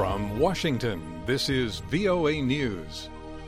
From Washington, this is VOA News.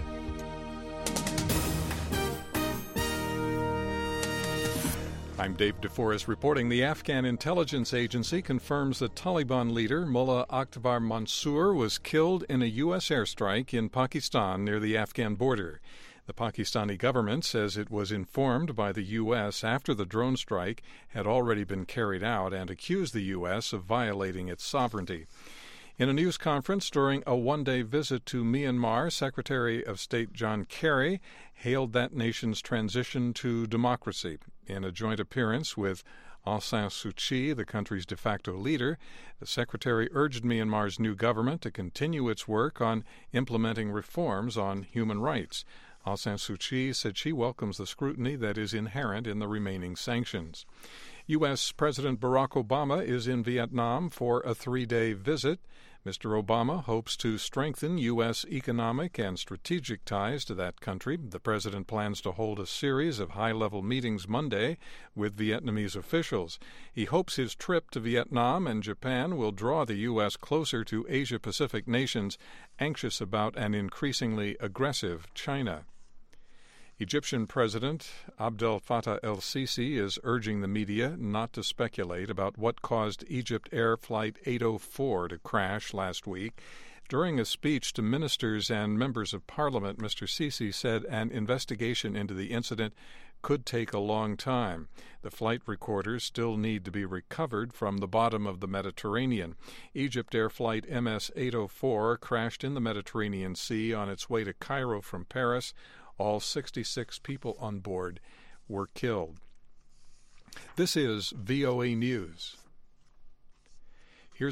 I'm Dave DeForest reporting the Afghan intelligence agency confirms that Taliban leader Mullah Akhtar Mansour was killed in a U.S. airstrike in Pakistan near the Afghan border. The Pakistani government says it was informed by the U.S. after the drone strike had already been carried out and accused the U.S. of violating its sovereignty. In a news conference during a one-day visit to Myanmar, Secretary of State John Kerry hailed that nation's transition to democracy. In a joint appearance with Aung San Suu Kyi, the country's de facto leader, the Secretary urged Myanmar's new government to continue its work on implementing reforms on human rights. Aung San Suu Kyi said she welcomes the scrutiny that is inherent in the remaining sanctions. U.S. President Barack Obama is in Vietnam for a 3-day visit. Mr. Obama hopes to strengthen U.S. economic and strategic ties to that country. The president plans to hold a series of high-level meetings Monday with Vietnamese officials. He hopes his trip to Vietnam and Japan will draw the U.S. closer to Asia-Pacific nations anxious about an increasingly aggressive China. Egyptian President Abdel Fattah el-Sisi is urging the media not to speculate about what caused Egypt Air Flight 804 to crash last week. During a speech to ministers and members of parliament, Mr. Sisi said an investigation into the incident could take a long time. The flight recorders still need to be recovered from the bottom of the Mediterranean. Egypt Air Flight MS-804 crashed in the Mediterranean Sea on its way to Cairo from Paris. All 66 people on board were killed. This is VOA News.